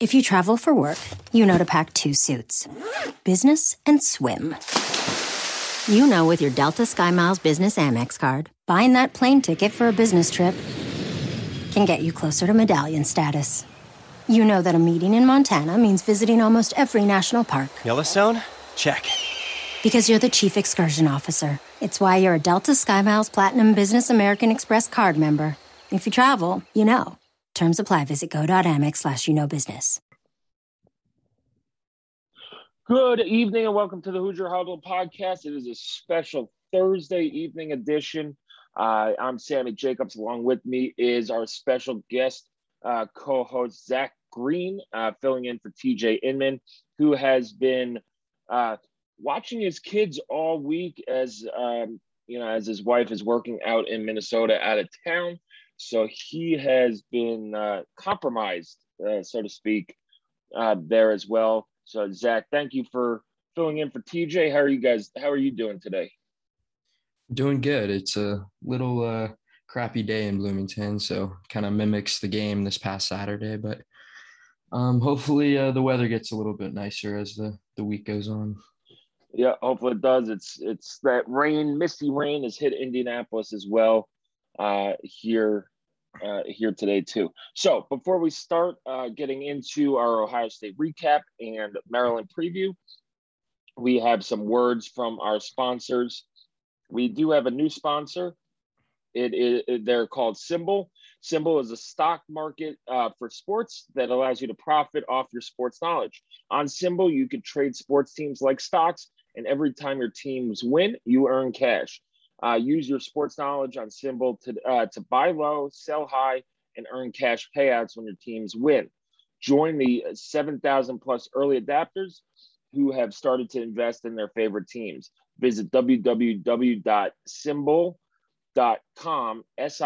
If you travel for work, you know to pack 2 suits. Business and swim. You know with your Delta SkyMiles Business Amex card, buying that plane ticket for a business trip can get you closer to medallion status. You know that a meeting in Montana means visiting almost every national park. Yellowstone? Check. Because you're the chief excursion officer. It's why you're a Delta SkyMiles Platinum Business American Express card member. If you travel, you know. Terms apply. Visit go.amex/you-know-business. Good evening and welcome to the Hoosier Huddle podcast. It is a special Thursday evening edition. I'm Sammy Jacobs. Along with me is our special guest co-host Zach Green, filling in for TJ Inman, who has been watching his kids all week as as his wife is working out in Minnesota out of town. So he has been compromised, so to speak, there as well. So Zach, thank you for filling in for TJ. How are you doing today? Doing good. It's a little crappy day in Bloomington, so kind of mimics the game this past Saturday, but hopefully the weather gets a little bit nicer as the week goes on. Yeah, hopefully it does. It's that misty rain has hit Indianapolis as well here today too. So before we start getting into our Ohio State recap and Maryland preview, we have some words from our sponsors. We do have a new sponsor. They're called Symbol. Symbol is a stock market for sports that allows you to profit off your sports knowledge. On Symbol, you could trade sports teams like stocks, and every time your teams win, you earn cash. Use your sports knowledge on Symbol to buy low, sell high, and earn cash payouts when your teams win. Join the 7,000 plus early adapters who have started to invest in their favorite teams. Visit www.symbol.com,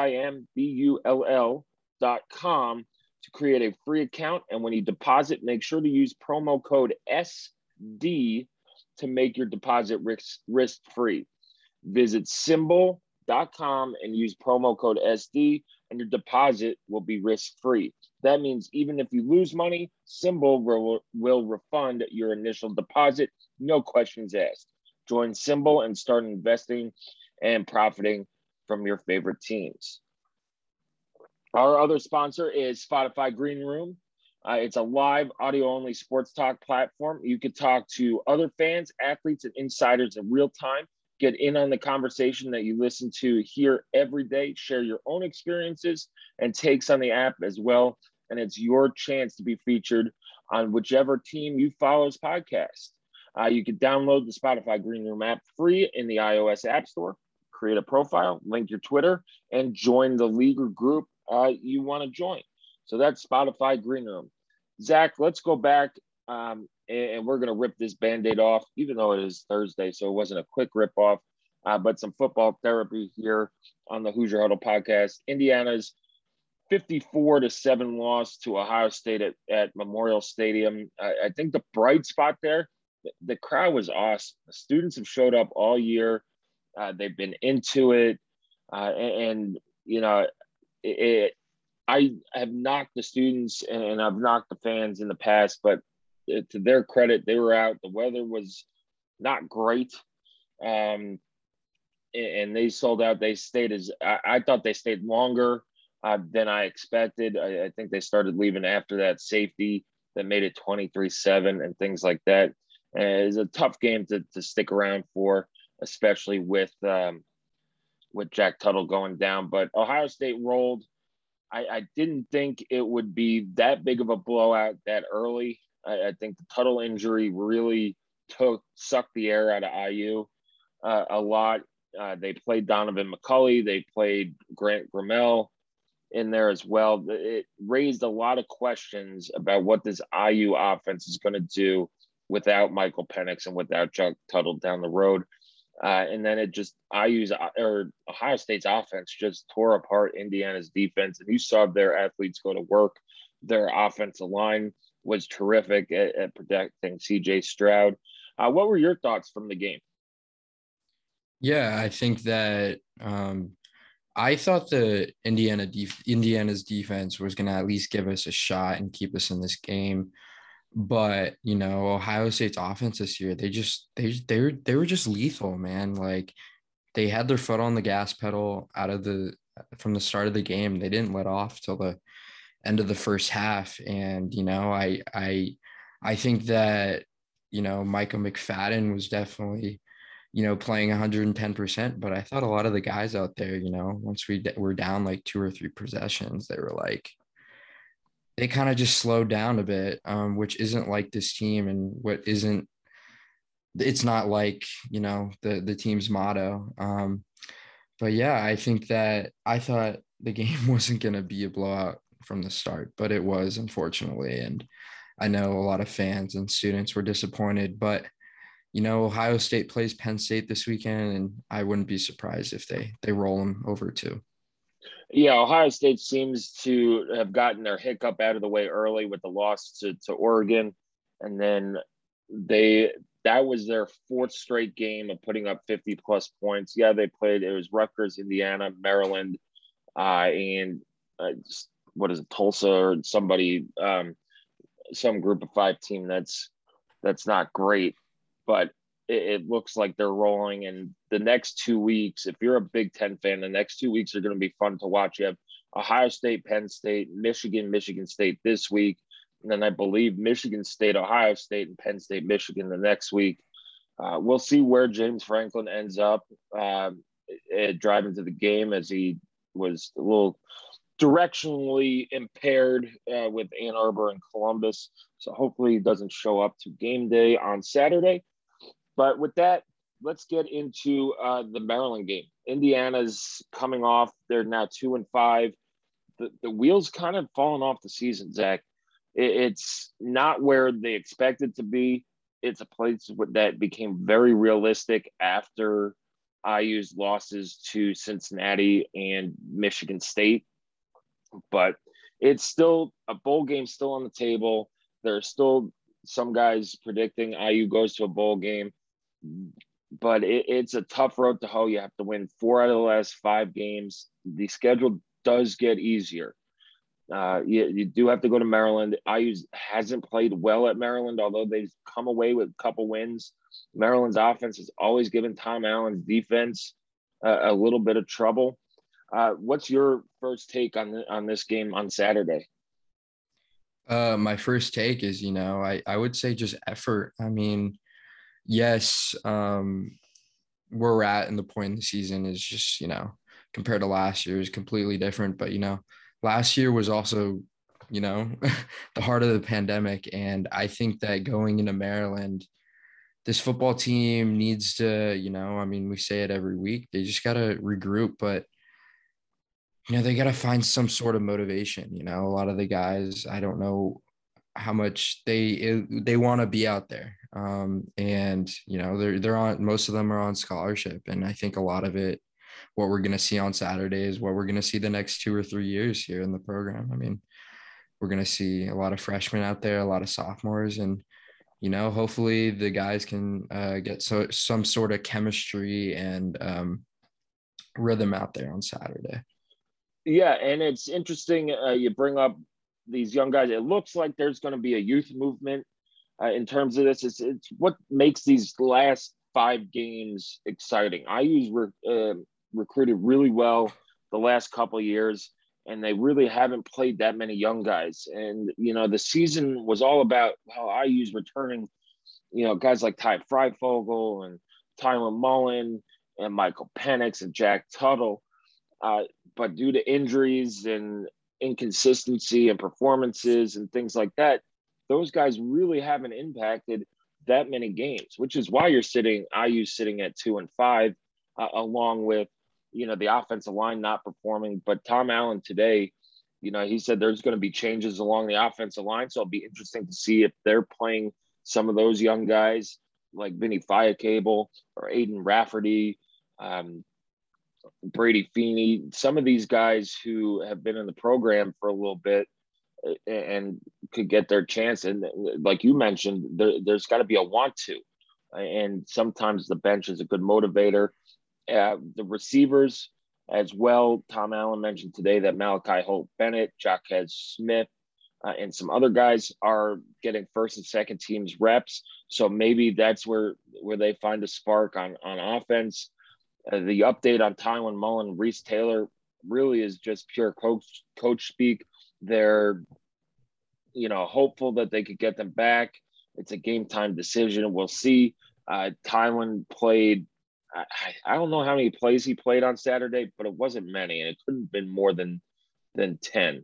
SIMBULL.com to create a free account. And when you deposit, make sure to use promo code SD to make your deposit risk-free. Visit symbol.com and use promo code SD, and your deposit will be risk-free. That means even if you lose money, Symbol will refund your initial deposit, no questions asked. Join Symbol and start investing and profiting from your favorite teams. Our other sponsor is Spotify Green Room. It's a live audio-only sports talk platform. You can talk to other fans, athletes, and insiders in real time. Get in on the conversation that you listen to here every day. Share your own experiences and takes on the app as well. And it's your chance to be featured on whichever team you follow's podcast. You can download the Spotify Green Room app free in the iOS App Store. Create a profile, link your Twitter, and join the league or group you want to join. So that's Spotify Green Room. Zach, let's go back. And we're going to rip this Band-Aid off, even though it is Thursday, so it wasn't a quick rip-off, but some football therapy here on the Hoosier Huddle podcast. Indiana's 54-7 loss to Ohio State at Memorial Stadium. I think the bright spot there, the crowd was awesome. The students have showed up all year. They've been into it. I have knocked the students and I've knocked the fans in the past, but to their credit, they were out. The weather was not great. And they sold out. They stayed I thought they stayed longer than I expected. I think they started leaving after that safety that made it 23-7 and things like that. And it was a tough game to stick around for, especially with Jack Tuttle going down. But Ohio State rolled. I didn't think it would be that big of a blowout that early. I think the Tuttle injury really sucked the air out of IU a lot. They played Donovan McCulley. They played Grant Grimmel in there as well. It raised a lot of questions about what this IU offense is going to do without Michael Penix and without Chuck Tuttle down the road. And then Ohio State's offense just tore apart Indiana's defense. And you saw their athletes go to work. Their offensive line was terrific at protecting CJ Stroud. What were your thoughts from the game? Yeah, I think that I thought Indiana's defense was going to at least give us a shot and keep us in this game. But, Ohio State's offense this year, they were just lethal, man. Like they had their foot on the gas pedal from the start of the game. They didn't let off till the end of the first half. And, I think that, Michael McFadden was definitely, playing 110%. But I thought a lot of the guys out there, once we were down like 2 or 3 possessions, they kind of just slowed down a bit, which isn't like this team and it's not like, the team's motto. But yeah, I thought the game wasn't going to be a blowout from the start, but it was, unfortunately. And I know a lot of fans and students were disappointed, but Ohio State plays Penn State this weekend, and I wouldn't be surprised if they roll them over too. Yeah, Ohio State seems to have gotten their hiccup out of the way early with the loss to Oregon. And then that was their fourth straight game of putting up 50-plus points. Yeah, it was Rutgers, Indiana, Maryland, and what is it, Tulsa or somebody, some group of 5 team that's not great. But it looks like they're rolling. And the next 2 weeks, if you're a Big Ten fan, the next 2 weeks are going to be fun to watch. You have Ohio State, Penn State, Michigan State this week. And then I believe Michigan State, Ohio State, and Penn State, Michigan the next week. We'll see where James Franklin ends up driving to the game, as he was a little directionally impaired with Ann Arbor and Columbus. So hopefully he doesn't show up to game day on Saturday. But with that, let's get into the Maryland game. Indiana's coming off. They're now 2-5. The wheels kind of fallen off the season, Zach. It's not where they expected to be. It's a place that became very realistic after IU's losses to Cincinnati and Michigan State. But it's still a bowl game still on the table. There's still some guys predicting IU goes to a bowl game. But it's a tough road to hoe. You have to win 4 out of the last 5 games. The schedule does get easier. You do have to go to Maryland. IU hasn't played well at Maryland, although they've come away with a couple wins. Maryland's offense has always given Tom Allen's defense a little bit of trouble. What's your first take on this game on Saturday? My first take is, I would say just effort. I mean, yes, where we're at in the point in the season is just, compared to last year is completely different. But, last year was also, the heart of the pandemic. And I think that going into Maryland, this football team needs to, we say it every week, they just got to regroup, but they got to find some sort of motivation. A lot of the guys, I don't know how much they want to be out there. And, they're on, most of them are on scholarship. And I think a lot of it, what we're going to see on Saturday is what we're going to see the next 2 or 3 years here in the program. I mean, we're going to see a lot of freshmen out there, a lot of sophomores, and, hopefully the guys can get some sort of chemistry and rhythm out there on Saturday. Yeah, and it's interesting you bring up these young guys. It looks like there's going to be a youth movement in terms of this. It's what makes these last 5 games exciting. IU's recruited really well the last couple of years, and they really haven't played that many young guys. And, the season was all about how IU's returning, guys like Ty Freifogel and Tyler Mullen and Michael Penix and Jack Tuttle. But due to injuries and inconsistency and performances and things like that, those guys really haven't impacted that many games, which is why IU sitting at 2-5, along with, the offensive line not performing. But Tom Allen today, he said there's going to be changes along the offensive line. So it'll be interesting to see if they're playing some of those young guys like Vinny Fiacable or Aiden Rafferty, Brady Feeney, some of these guys who have been in the program for a little bit and could get their chance. And like you mentioned, there's got to be a want to, and sometimes the bench is a good motivator. The receivers, as well. Tom Allen mentioned today that Malachi Holt Bennett, Jaquez Smith, and some other guys are getting first and second teams reps. So maybe that's where they find a spark on offense. The update on Tywone Mullen, Reese Taylor really is just pure coach speak. They're, hopeful that they could get them back. It's a game time decision. We'll see. Tywone played, I don't know how many plays he played on Saturday, but it wasn't many, and it couldn't have been more than 10.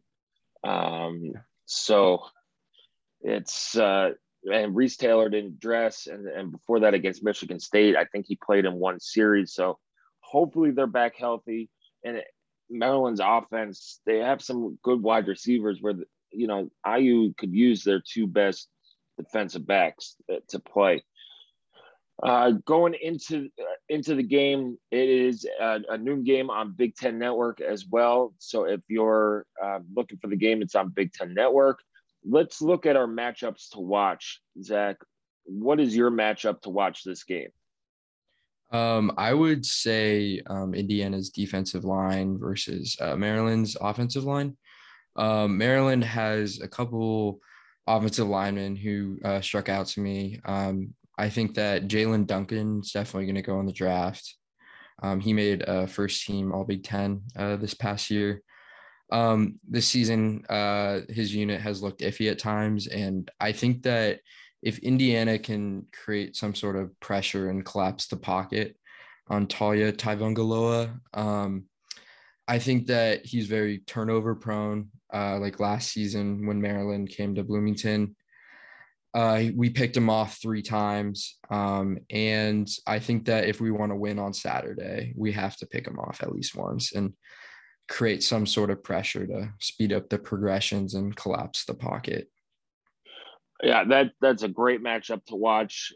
So it's and Reese Taylor didn't dress, and before that against Michigan State, I think he played in one series. So hopefully they're back healthy. And Maryland's offense, they have some good wide receivers where IU could use their two best defensive backs to play. Going into the game, it is a noon game on Big Ten Network as well. So if you're looking for the game, it's on Big Ten Network. Let's look at our matchups to watch. Zach, what is your matchup to watch this game? I would say Indiana's defensive line versus Maryland's offensive line. Maryland has a couple offensive linemen who struck out to me. I think that Jalen Duncan's definitely going to go in the draft. He made a first team All Big Ten this past year. This season, his unit has looked iffy at times. And I think that if Indiana can create some sort of pressure and collapse the pocket on Talia Taivangaloa, I think that he's very turnover prone. Like last season when Maryland came to Bloomington, we picked him off 3 times. And I think that if we want to win on Saturday, we have to pick him off at least once and create some sort of pressure to speed up the progressions and collapse the pocket. Yeah, that's a great matchup to watch.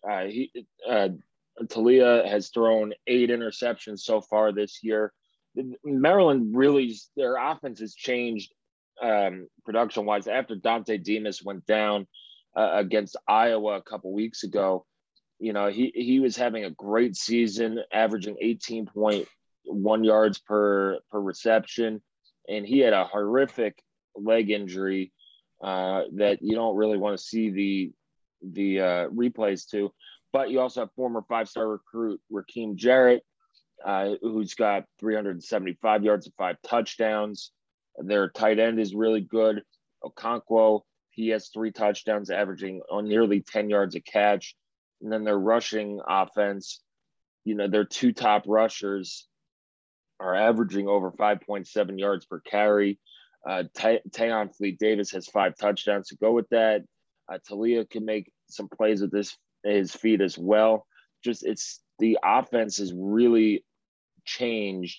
Talia has thrown 8 interceptions so far this year. Maryland really, their offense has changed production-wise after Dante Demas went down against Iowa a couple weeks ago. He was having a great season, averaging 18.1 yards per reception, and he had a horrific leg injury that you don't really want to see the replays to. But you also have former 5-star recruit Raheem Jarrett, who's got 375 yards and 5 touchdowns. Their tight end is really good. Okonkwo, he has 3 touchdowns, averaging nearly 10 yards a catch. And then their rushing offense, their 2 top rushers are averaging over 5.7 yards per carry. Tayon Fleet Davis has 5 touchdowns to go with that. Talia can make some plays with his feet as well. It's the offense has really changed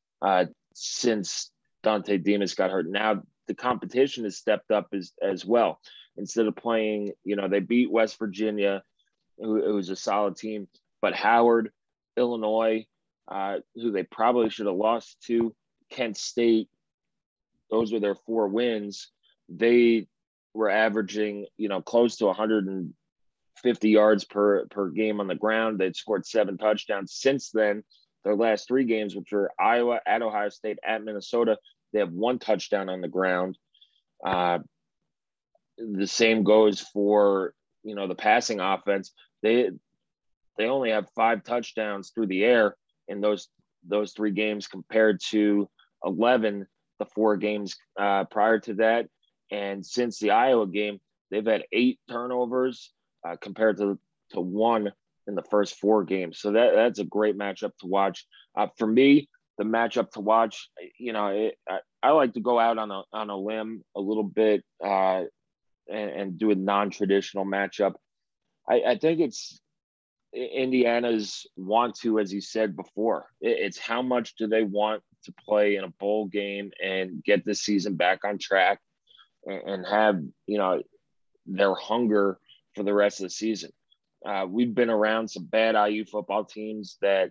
since Dante Demas got hurt. Now the competition has stepped up as well. Instead of playing, they beat West Virginia, who was a solid team, but Howard, Illinois, who they probably should have lost to, Kent State, those were their 4 wins. They were averaging, close to 150 yards per game on the ground. They'd scored 7 touchdowns. Since then, their last 3 games, which were Iowa, at Ohio State, at Minnesota, they have 1 touchdown on the ground. The same goes for, the passing offense. They only have 5 touchdowns through the air in those 3 games compared to 11 the 4 games prior to that. And since the Iowa game, they've had 8 turnovers compared to 1 in the first 4 games. So that's a great matchup to watch. For me, the matchup to watch, I like to go out on a limb a little bit and do a non-traditional matchup. I think it's Indiana's want to, as you said before. It's how much do they want to play in a bowl game and get this season back on track and have, their hunger for the rest of the season. We've been around some bad IU football teams that,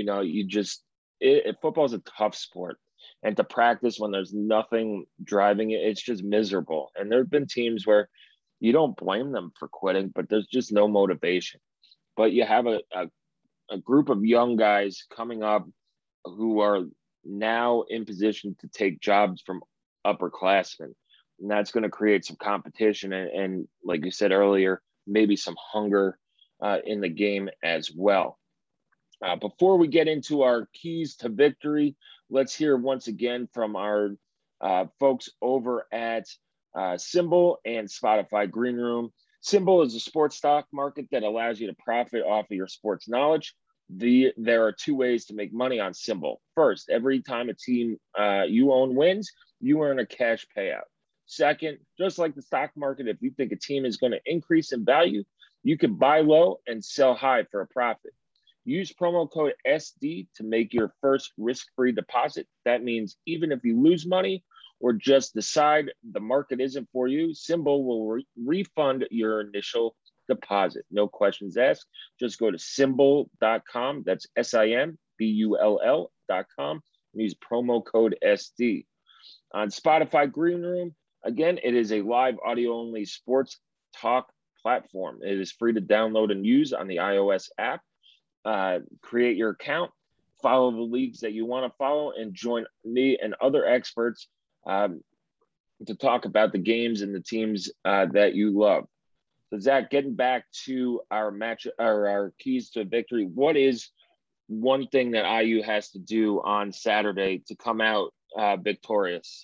football is a tough sport. And to practice when there's nothing driving it, it's just miserable. And there have been teams where you don't blame them for quitting, but there's just no motivation. But you have a group of young guys coming up who are, now in position to take jobs from upperclassmen. And that's going to create some competition and, like you said earlier, maybe some hunger in the game as well. Before we get into our keys to victory, let's hear once again from our folks over at SimBull and Spotify Green Room. SimBull is a sports stock market that allows you to profit off of your sports knowledge. There are two ways to make money on SimBull. First, every time a team you own wins, you earn a cash payout. Second, just like the stock market, if you think a team is going to increase in value, you can buy low and sell high for a profit. Use promo code SD to make your first risk-free deposit. That means even if you lose money or just decide the market isn't for you, SimBull will refund your initial deposit. No questions asked. Just go to simbull.com. That's SIMBULL.com. And use promo code SD. On Spotify Green Room, again, it is a live audio-only sports talk platform. It is free to download and use on the iOS app. Create your account, follow the leagues that you want to follow, and join me and other experts to talk about the games and the teams that you love. So, Zach, getting back to our match or our keys to victory, what is one thing that IU has to do on Saturday to come out victorious?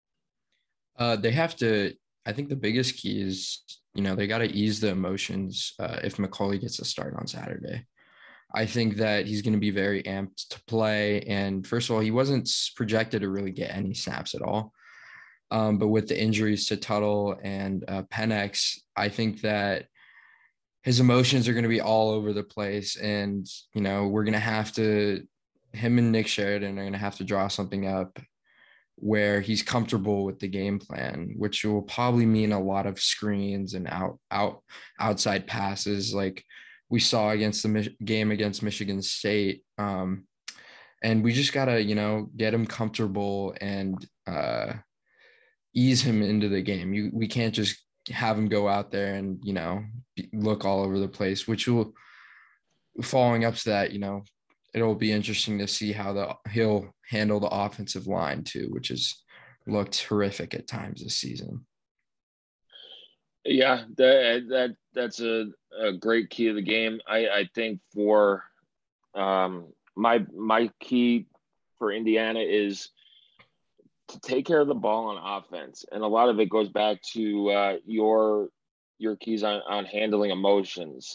They have to. I think the biggest key is, they got to ease the emotions if McCauley gets a start on Saturday. I think that he's going to be very amped to play. And first of all, he wasn't projected to really get any snaps at all. But with the injuries to Tuttle and Penix, I think that his emotions are going to be all over the place. And, we're going to have to, him and Nick Sheridan are going to have to draw something up where he's comfortable with the game plan, which will probably mean a lot of screens and outside passes like we saw against the game against Michigan State. And we just got to, get him comfortable and ease him into the game. We can't just have him go out there and, look all over the place, which will, following up to that, it'll be interesting to see how he'll handle the offensive line too, which has looked horrific at times this season. Yeah, that's a great key of the game. I think for my key for Indiana is to take care of the ball on offense, and a lot of it goes back to your keys on handling emotions.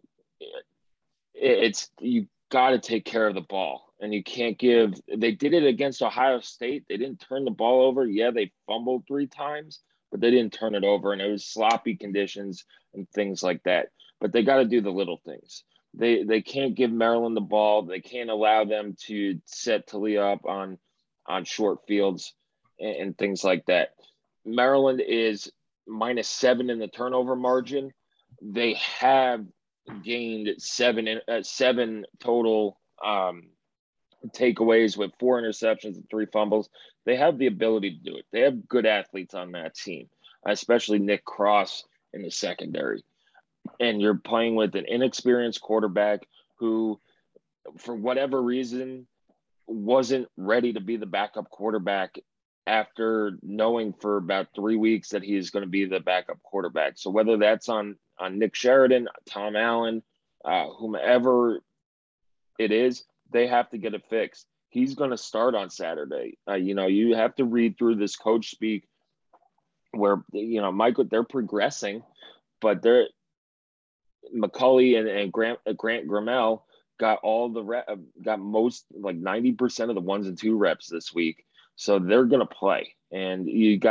It's you got to take care of the ball, and you can't give. They did it against Ohio State. They didn't turn the ball over. Yeah, they fumbled 3 times. But they didn't turn it over, and it was sloppy conditions and things like that. But they got to do the little things. They can't give Maryland the ball. They can't allow them to set Talia up on short fields and things like that. Maryland is -7 in the turnover margin. They have gained seven total takeaways with 4 interceptions and 3 fumbles. They have the ability to do it. They have good athletes on that team, especially Nick Cross in the secondary. And you're playing with an inexperienced quarterback who, for whatever reason, wasn't ready to be the backup quarterback after knowing for about 3 weeks that he is going to be the backup quarterback. So whether that's on Nick Sheridan, Tom Allen, whomever it is, they have to get it fixed. He's going to start on Saturday. You have to read through this coach speak where, Michael, they're progressing, but McCauley and Grant Grimmel got got most, like 90% of the 1s and 2 reps this week. So they're going to play. And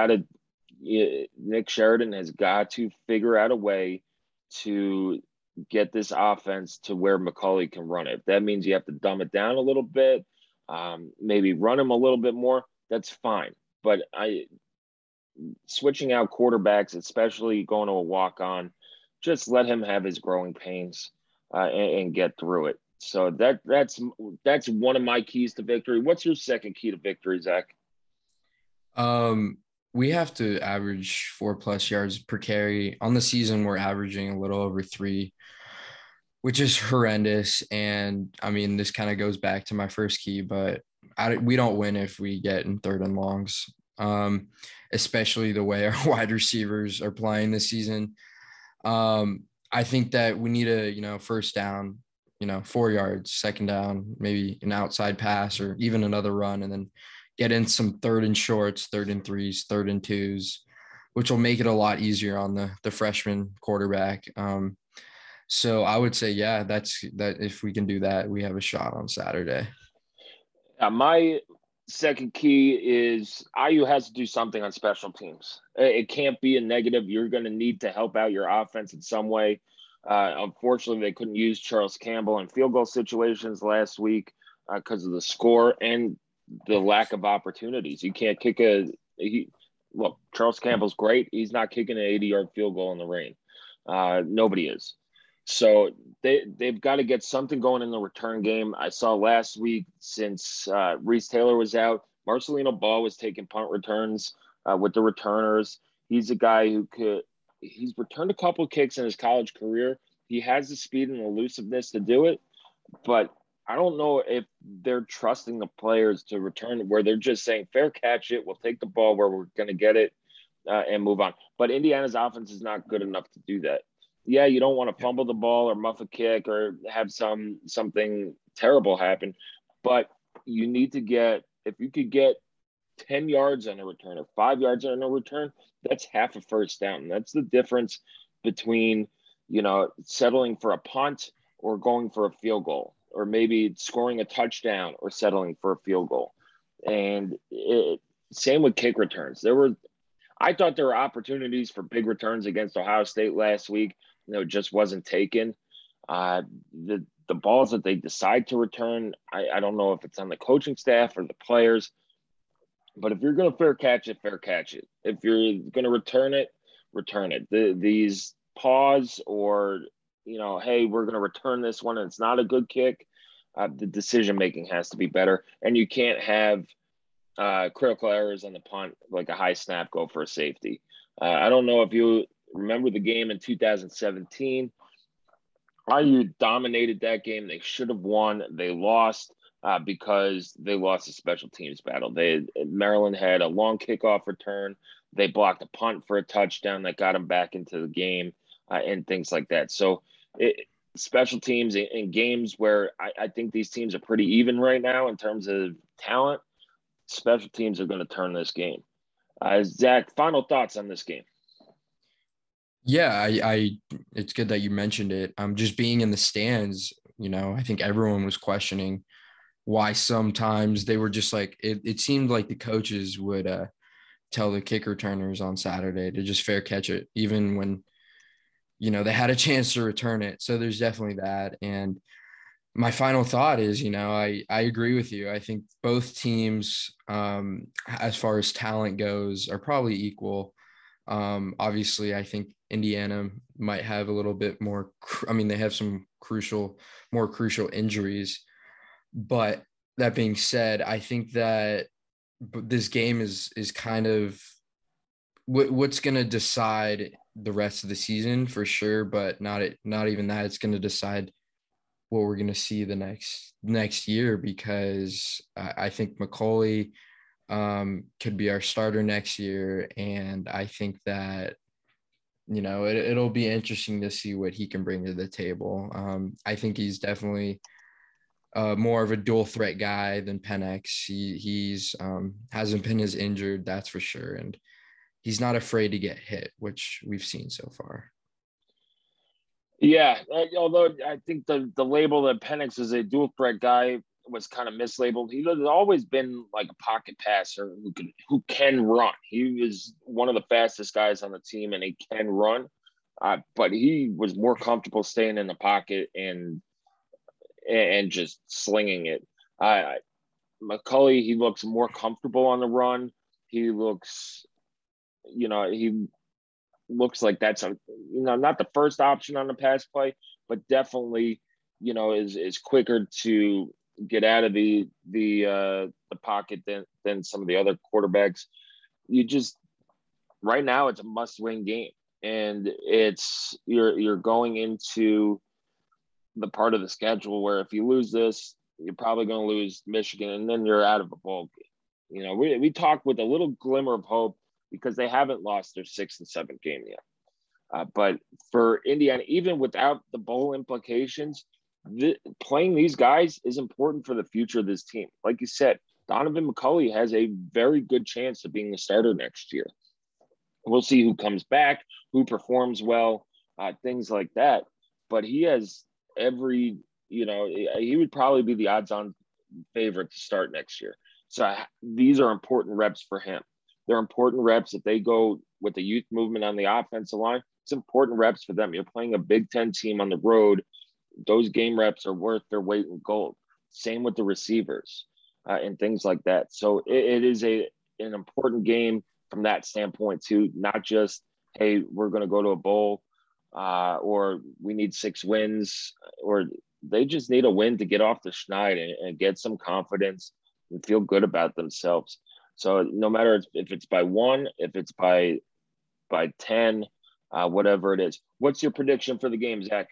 Nick Sheridan has got to figure out a way to get this offense to where McCauley can run it. If that means you have to dumb it down a little bit, maybe run him a little bit more, that's fine. But switching out quarterbacks, especially going to a walk-on, just let him have his growing pains and get through it. So that's one of my keys to victory. What's your second key to victory, Zach? We have to average 4+ yards per carry. On the season, we're averaging a little over 3, which is horrendous. And I mean, this kind of goes back to my first key, but we don't win if we get in third and longs, especially the way our wide receivers are playing this season. I think that we need a, first down, 4 yards, second down, maybe an outside pass or even another run, and then get in some third and shorts, third and threes, third and twos, which will make it a lot easier on the freshman quarterback. So I would say, yeah, that if we can do that, we have a shot on Saturday. My second key is IU has to do something on special teams. It can't be a negative. You're going to need to help out your offense in some way. Unfortunately, they couldn't use Charles Campbell in field goal situations last week because of the score and the lack of opportunities. You can't kick look, Charles Campbell's great. He's not kicking an 80-yard field goal in the rain. Nobody is. So they've got to get something going in the return game. I saw last week, since Reese Taylor was out, Marcelino Ball was taking punt returns with the returners. He's a guy he's returned a couple of kicks in his college career. He has the speed and elusiveness to do it, but I don't know if they're trusting the players to return where they're just saying, fair catch it, we'll take the ball where we're going to get it and move on. But Indiana's offense is not good enough to do that. Yeah, you don't want to fumble the ball or muff a kick or have something terrible happen, but you need to if you could get 10 yards on a return or 5 yards on a return, that's half a first down. That's the difference between, settling for a punt or going for a field goal, or maybe scoring a touchdown or settling for a field goal. And same with kick returns. I thought there were opportunities for big returns against Ohio State last week. It just wasn't taken. The balls that they decide to return, I don't know if it's on the coaching staff or the players, but if you're going to fair catch it, fair catch it. If you're going to return it, return it. These pause or, hey, we're going to return this one and it's not a good kick. The decision-making has to be better. And you can't have critical errors on the punt, like a high snap go for a safety. I don't know if you remember the game in 2017. IU dominated that game. They should have won. They lost because they lost a special teams battle. Maryland had a long kickoff return. They blocked a punt for a touchdown that got them back into the game and things like that. So special teams in games where I think these teams are pretty even right now in terms of talent, special teams are going to turn this game. Zach, final thoughts on this game? Yeah, it's good that you mentioned it. Just being in the stands, I think everyone was questioning why sometimes they were just like, it seemed like the coaches would tell the kick returners on Saturday to just fair catch it, even when, they had a chance to return it. So there's definitely that. And my final thought is, I agree with you. I think both teams, as far as talent goes, are probably equal. Obviously, I think Indiana might have a little bit more. They have some more crucial injuries. But that being said, I think that this game is kind of what's going to decide the rest of the season for sure. But not even that. It's going to decide what we're going to see the next year, because I think McCauley could be our starter next year. And I think that, it'll be interesting to see what he can bring to the table. I think he's definitely more of a dual threat guy than Penix. He's hasn't been as injured, that's for sure. And he's not afraid to get hit, which we've seen so far. Yeah, although I think the label that Penix is a dual threat guy was kind of mislabeled. He has always been like a pocket passer who can run. He was one of the fastest guys on the team, and he can run. But he was more comfortable staying in the pocket and just slinging it. McCauley, he looks more comfortable on the run. He looks, he looks like that's not the first option on the pass play, but definitely, is quicker to get out of the pocket than some of the other quarterbacks. Right now it's a must-win game, and you're going into the part of the schedule where if you lose this, you're probably going to lose Michigan, and then you're out of a bowl game. You know, we talk with a little glimmer of hope because they haven't lost their 6th and 7th game yet. But for Indiana, even without the bowl implications, playing these guys is important for the future of this team. Like you said, Donovan McCulley has a very good chance of being the starter next year. We'll see who comes back, who performs well, things like that. But he has every, he would probably be the odds-on favorite to start next year. So these are important reps for him. They're important reps. If they go with the youth movement on the offensive line, it's important reps for them. You're playing a Big Ten team on the road. Those game reps are worth their weight in gold. Same with the receivers and things like that. So it is an important game from that standpoint too. Not just, hey, we're going to go to a bowl or we need 6 wins, or they just need a win to get off the schneid and get some confidence and feel good about themselves. So no matter if it's by 1, if it's by 10, whatever it is. What's your prediction for the game, Zach?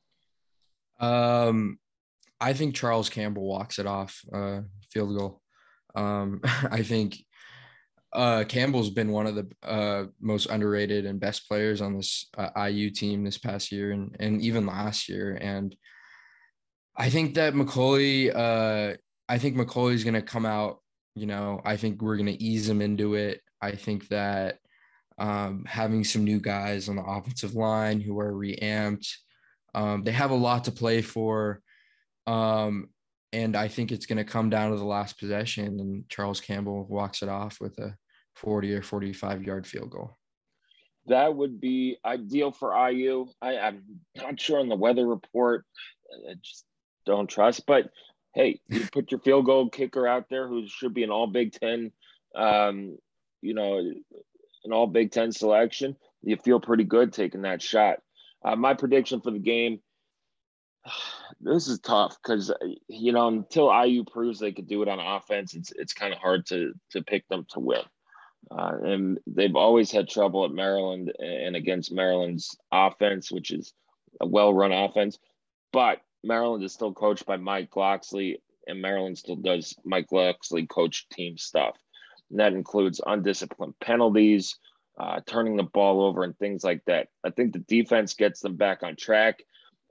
I think Charles Campbell walks it off, field goal. I think Campbell's been one of the most underrated and best players on this IU team this past year and even last year. And I think that McCulley's going to come out, I think we're going to ease him into it. I think that having some new guys on the offensive line who are reamped, they have a lot to play for. And I think it's going to come down to the last possession, and Charles Campbell walks it off with a 40 or 45-yard field goal. That would be ideal for IU. I'm not sure on the weather report. I just don't trust. But, hey, you put your field goal kicker out there who should be an all Big Ten, an all Big Ten selection. You feel pretty good taking that shot. My prediction for the game, this is tough because, until IU proves they could do it on offense, it's kind of hard to pick them to win. And they've always had trouble at Maryland and against Maryland's offense, which is a well-run offense. But Maryland is still coached by Mike Locksley, and Maryland still does Mike Locksley coach team stuff. And that includes undisciplined penalties, turning the ball over, and things like that. I think the defense gets them back on track.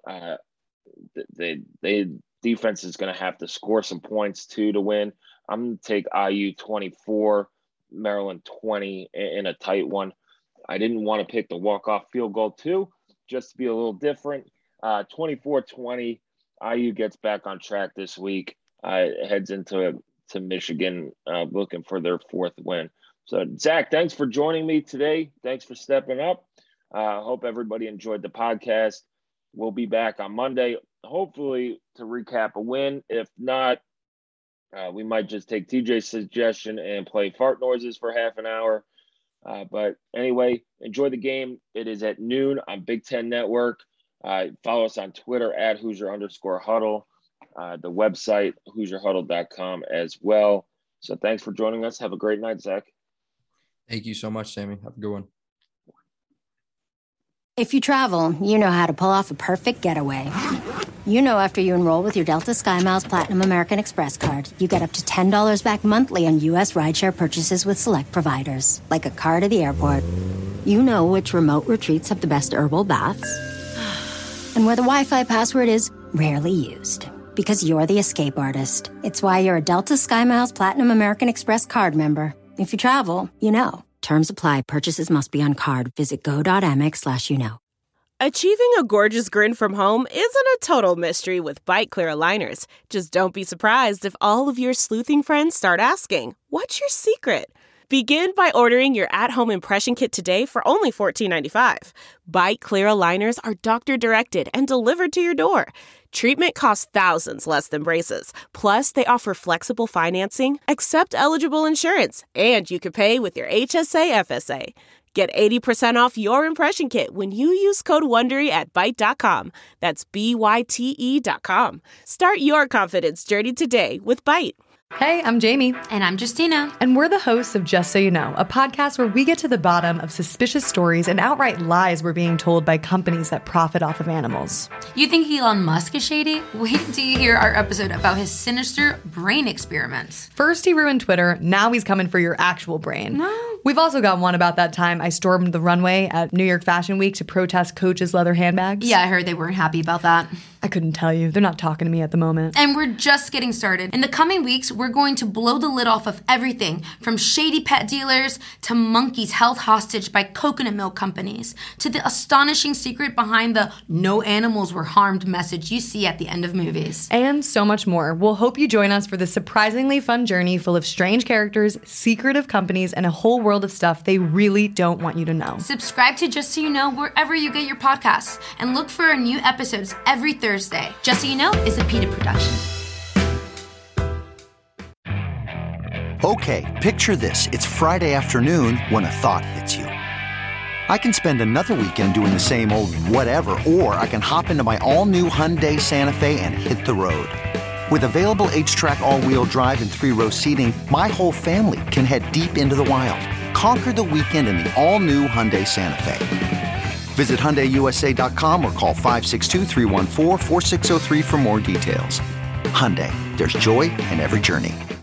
The defense is going to have to score some points too to win. I'm going to take IU 24, Maryland 20 in a tight one. I didn't want to pick the walk-off field goal too, just to be a little different. 24-20, IU gets back on track this week. Heads into Michigan looking for their 4th win. So, Zach, thanks for joining me today. Thanks for stepping up. Hope everybody enjoyed the podcast. We'll be back on Monday, hopefully to recap a win. If not, we might just take TJ's suggestion and play fart noises for half an hour. But anyway, enjoy the game. It is at noon on Big Ten Network. Follow us on Twitter at Hoosier_Huddle. The website, HoosierHuddle.com as well. So thanks for joining us. Have a great night, Zach. Thank you so much, Sammy. Have a good one. If you travel, you know how to pull off a perfect getaway. You know after you enroll with your Delta SkyMiles Platinum American Express card, you get up to $10 back monthly on U.S. rideshare purchases with select providers, like a car to the airport. You know which remote retreats have the best herbal baths, and where the Wi-Fi password is rarely used. Because you're the escape artist. It's why you're a Delta SkyMiles Platinum American Express card member. If you travel, you know. Terms apply. Purchases must be on card. Visit go.amex/you-know. Achieving a gorgeous grin from home isn't a total mystery with Byte Clear aligners. Just don't be surprised if all of your sleuthing friends start asking, "What's your secret?" Begin by ordering your at-home impression kit today for only $14.95. Byte Clear aligners are doctor-directed and delivered to your door. Treatment costs thousands less than braces. Plus, they offer flexible financing, accept eligible insurance, and you can pay with your HSA FSA. Get 80% off your impression kit when you use code WONDERY at Byte.com. That's BYTE.com. Start your confidence journey today with Byte. Hey, I'm Jamie. And I'm Justina. And we're the hosts of Just So You Know, a podcast where we get to the bottom of suspicious stories and outright lies we're being told by companies that profit off of animals. You think Elon Musk is shady? Wait until you hear our episode about his sinister brain experiments. First he ruined Twitter, now he's coming for your actual brain. No. We've also got one about that time I stormed the runway at New York Fashion Week to protest Coach's leather handbags. Yeah, I heard they weren't happy about that. I couldn't tell you. They're not talking to me at the moment. And we're just getting started. In the coming weeks, we're going to blow the lid off of everything from shady pet dealers to monkeys held hostage by coconut milk companies to the astonishing secret behind the "no animals were harmed" message you see at the end of movies. And so much more. We'll hope you join us for this surprisingly fun journey full of strange characters, secretive companies, and a whole world of stuff they really don't want you to know. Subscribe to Just So You Know wherever you get your podcasts and look for our new episodes every Thursday. Just So You Know is a PETA production. Okay, picture this. It's Friday afternoon when a thought hits you. I can spend another weekend doing the same old whatever, or I can hop into my all-new Hyundai Santa Fe and hit the road. With available H-Track all-wheel drive and 3-row seating, my whole family can head deep into the wild. Conquer the weekend in the all-new Hyundai Santa Fe. Visit HyundaiUSA.com or call 562-314-4603 for more details. Hyundai, there's joy in every journey.